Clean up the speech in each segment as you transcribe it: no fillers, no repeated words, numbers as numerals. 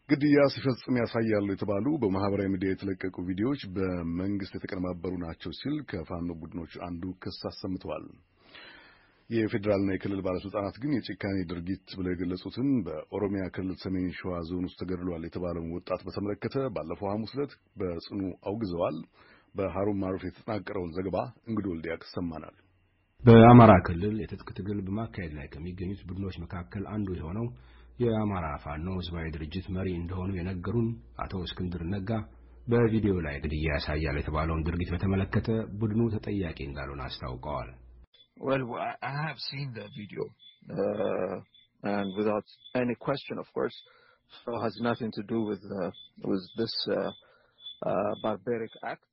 ግድያ ሲፈጽም ያሳያሉ የተባሉ በማህበራዊ ሚዲያ የተለቀቁ ቪዲዮዎች በመንግስት የተቀነባበሩ ናቸው ሲል ከፋኖ ቡድኖች አንዱ ክስ አሰምተዋል። የፌዴራልና የክልል ባለስልጣናት ግን የጭካኔ ድርጊት ብለው የገለጹትን በኦሮሚያ ክልል ሰሜን ሸዋ ዞን ውስጥ ተገድሏል የተባለውን ወጣት በተመለከተ ባለፈው ሐሙስ ዕለት በጽኑ አውግዘዋል። በሃሩን ማሩፍ የተጠናቀረውን ዘገባ እንግዶ ወልዴ ያሰማናል። በአማራ ክልል የትጥቅ ትግል በማካሄድ ላይ ከሚገኙት ቡድኖች መካከል አንዱ የሆነው የአማራ ፋኖ ህዝባዊ ድርጅት መሪ እንደሆኑ የነገሩን አቶ እስክንድር ነጋ በቪዲዮ ላይ ግድያ ያሳያል የተባለውን ድርጊት በተመለከተ ቡድኑ ተጠያቂ እንዳልሆነ አስታውቀዋል። Well, I have seen the video, and without any question, of course, so it has nothing to do with this barbaric act.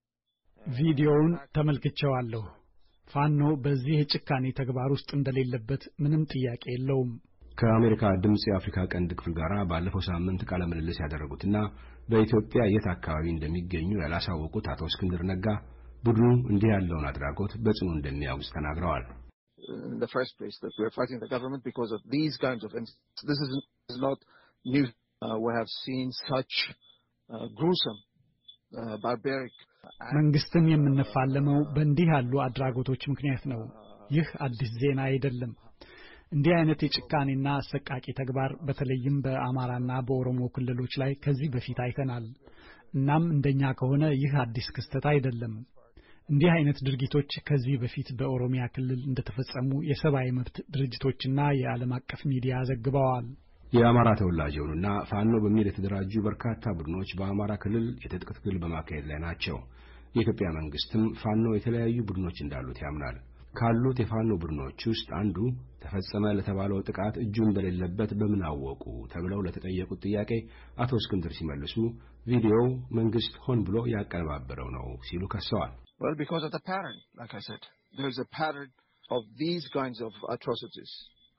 ቪዲዮውን ተመልክቼዋለሁ። ፋኖ በዚህ የጭካኔ ተግባር ውስጥ እንደሌለበት ምንም ጥያቄ የለውም። ከአሜሪካ ድምጽ የአፍሪካ ቀንድ ክፍል ጋር ባለፈው ሳምንት ቃለ ምልልስ ያደረጉትና በኢትዮጵያ የት አካባቢ እንደሚገኙ ያላሳወቁት አቶ እስክንድር ነጋ ቡድኑ እንዲህ ያለውን አድራጎት በጽኑ እንደሚያውግዝ ተናግረዋል። In the first place, that we are fighting the government because of these kinds of incidents. This is not new. We have seen such gruesome, barbaric. መንግስትን የምንፋለመው በእንዲህ ያሉ አድራጎቶች ምክንያት ነው። ይህ አዲስ ዜና አይደለም። እንዲህ አይነት የጭካኔና አሰቃቂ ተግባር በተለይም በአማራና በኦሮሞ ክልሎች ላይ ከዚህ በፊት አይተናል። እናም እንደኛ ከሆነ ይህ አዲስ ክስተት አይደለም። እንዲህ አይነት ድርጊቶች ከዚህ በፊት በኦሮሚያ ክልል እንደተፈጸሙ የሰብአዊ መብት ድርጅቶችና የዓለም አቀፍ ሚዲያ ዘግበዋል። የአማራ ተወላጅ የሆኑና ፋኖ በሚል የተደራጁ በርካታ ቡድኖች በአማራ ክልል የትጥቅ ትግል በማካሄድ ላይ ናቸው። የኢትዮጵያ መንግስትም ፋኖ የተለያዩ ቡድኖች እንዳሉት ያምናል። ካሉት የፋኖ ቡድኖች ውስጥ አንዱ ተፈጸመ ለተባለው ጥቃት እጁ እንደሌለበት በምን አወቁ ተብለው ለተጠየቁት ጥያቄ አቶ እስክንድር ሲመልሱ ቪዲዮው መንግስት ሆን ብሎ ያቀነባበረው ነው ሲሉ ከሰዋል። Well, because of the pattern, like I said, there is a pattern of these kinds of atrocities.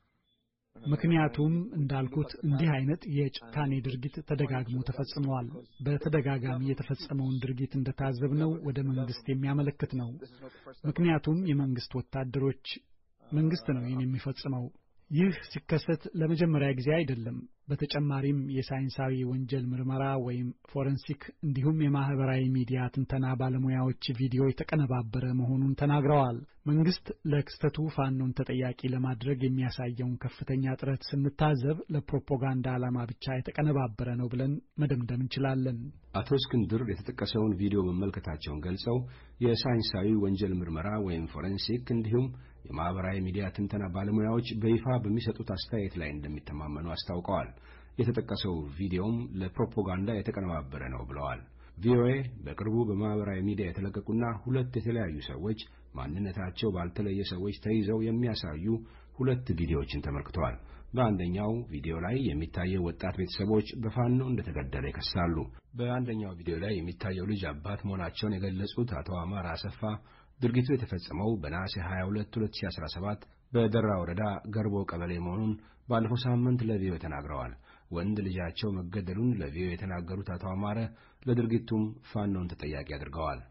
ምክንያቱም እንዳልኩት እንዲህ አይነት የጭካኔ ድርጊት ተደጋግሞ ተፈጽሟል። በተደጋጋሚ የተፈጸመውን ድርጊት እንደታዘብነው ወደ መንግስት የሚያመለክት ነው። ምክንያቱም የመንግስት ወታደሮች መንግስት ነው የሚፈጽመው። ይህ ሲከሰት ለመጀመሪያ ጊዜ አይደለም። በተጨማሪም የሳይንሳዊ ወንጀል ምርመራ ወይም ፎረንሲክ እንዲሁም የማህበራዊ ሚዲያ ትንተና ባለሙያዎች ቪዲዮ የተቀነባበረ መሆኑን ተናግረዋል። መንግስት ለክስተቱ ፋኖን ተጠያቂ ለማድረግ የሚያሳየውን ከፍተኛ ጥረት ስንታዘብ ለፕሮፓጋንዳ ዓላማ ብቻ የተቀነባበረ ነው ብለን መደምደም እንችላለን። አቶ እስክንድር የተጠቀሰውን ቪዲዮ መመልከታቸውን ገልጸው የሳይንሳዊ ወንጀል ምርመራ ወይም ፎረንሲክ እንዲሁም የማህበራዊ ሚዲያ ትንተና ባለሙያዎች በይፋ በሚሰጡት አስተያየት ላይ እንደሚተማመኑ አስታውቀዋል። የተጠቀሰው ቪዲዮም ለፕሮፓጋንዳ የተቀነባበረ ነው ብለዋል። ቪኦኤ በቅርቡ በማህበራዊ ሚዲያ የተለቀቁና ሁለት የተለያዩ ሰዎች ማንነታቸው ባልተለየ ሰዎች ተይዘው የሚያሳዩ ሁለት ቪዲዮዎችን ተመልክተዋል። በአንደኛው ቪዲዮ ላይ የሚታየው ወጣት ቤተሰቦች በፋኖ እንደተገደለ ይከሳሉ። በአንደኛው ቪዲዮ ላይ የሚታየው ልጅ አባት መሆናቸውን የገለጹት አቶ አማራ አሰፋ ድርጊቱ የተፈጸመው በነሐሴ 22 2017 በደራ ወረዳ ገርቦ ቀበሌ መሆኑን ባለፈው ሳምንት ለቪኦኤ ተናግረዋል። ወንድ ልጃቸው መገደሉን ለቪኦኤ የተናገሩት አቶ አማረ ለድርጊቱም ፋኖን ተጠያቂ አድርገዋል።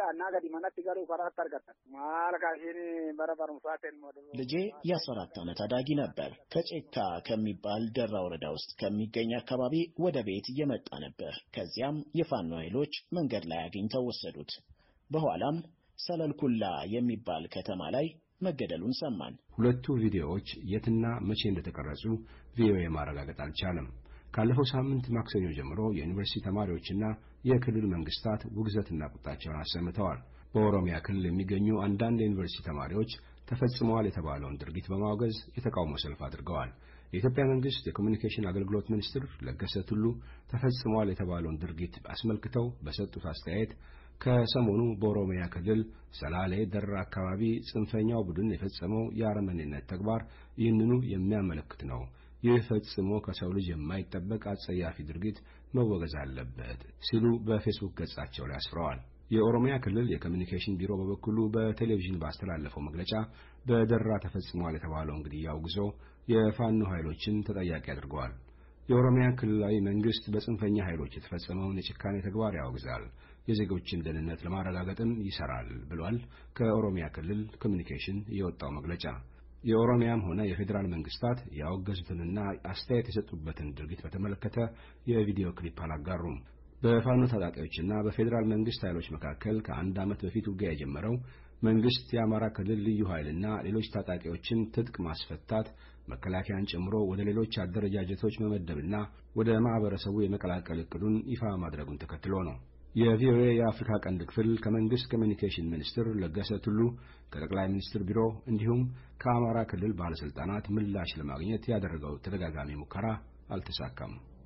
ልጄ የ14 ዓመት አዳጊ ነበር። ከጨካ ከሚባል ደራ ወረዳ ውስጥ ከሚገኝ አካባቢ ወደ ቤት እየመጣ ነበር። ከዚያም የፋኖ ኃይሎች መንገድ ላይ አግኝተው ወሰዱት። በኋላም ሰለልኩላ የሚባል ከተማ ላይ መገደሉን ሰማን። ሁለቱ ቪዲዮዎች የትና መቼ እንደተቀረጹ ቪኦኤ ማረጋገጥ አልቻለም። ካለፈው ሳምንት ማክሰኞ ጀምሮ የዩኒቨርሲቲ ተማሪዎችና የክልል መንግስታት ውግዘትና ቁጣቸውን አሰምተዋል። በኦሮሚያ ክልል የሚገኙ አንዳንድ የዩኒቨርሲቲ ተማሪዎች ተፈጽመዋል የተባለውን ድርጊት በማውገዝ የተቃውሞ ሰልፍ አድርገዋል። የኢትዮጵያ መንግስት የኮሙኒኬሽን አገልግሎት ሚኒስትር ለገሰ ቱሉ ተፈጽመዋል የተባለውን ድርጊት አስመልክተው በሰጡት አስተያየት ከሰሞኑ በኦሮሚያ ክልል ሰላሌ ደራ አካባቢ ጽንፈኛው ቡድን የፈጸመው የአረመኔነት ተግባር ይህንኑ የሚያመለክት ነው። ይህ ፈጽሞ ከሰው ልጅ የማይጠበቅ አጸያፊ ድርጊት መወገዝ አለበት ሲሉ በፌስቡክ ገጻቸው ላይ አስፍረዋል። የኦሮሚያ ክልል የኮሙኒኬሽን ቢሮ በበኩሉ በቴሌቪዥን ባስተላለፈው መግለጫ በደራ ተፈጽሟል የተባለውን ግድያ አውግዞ የፋኖ ኃይሎችን ተጠያቂ አድርገዋል። የኦሮሚያ ክልላዊ መንግስት በጽንፈኛ ኃይሎች የተፈጸመውን የጭካኔ ተግባር ያወግዛል፣ የዜጎችን ደህንነት ለማረጋገጥም ይሰራል ብሏል። ከኦሮሚያ ክልል ኮሙኒኬሽን የወጣው መግለጫ የኦሮሚያም ሆነ የፌዴራል መንግስታት ያወገዙትንና አስተያየት የሰጡበትን ድርጊት በተመለከተ የቪዲዮ ክሊፕ አላጋሩም። በፋኖ ታጣቂዎችና በፌዴራል መንግስት ኃይሎች መካከል ከአንድ ዓመት በፊት ውጊያ የጀመረው መንግስት የአማራ ክልል ልዩ ኃይልና ሌሎች ታጣቂዎችን ትጥቅ ማስፈታት፣ መከላከያን ጨምሮ ወደ ሌሎች አደረጃጀቶች መመደብና ወደ ማህበረሰቡ የመቀላቀል እቅዱን ይፋ ማድረጉን ተከትሎ ነው። የቪኦኤ የአፍሪካ ቀንድ ክፍል ከመንግስት ኮሚኒኬሽን ሚኒስትር ለገሰ ቱሉ፣ ከጠቅላይ ሚኒስትር ቢሮ እንዲሁም ከአማራ ክልል ባለስልጣናት ምላሽ ለማግኘት ያደረገው ተደጋጋሚ ሙከራ አልተሳካም።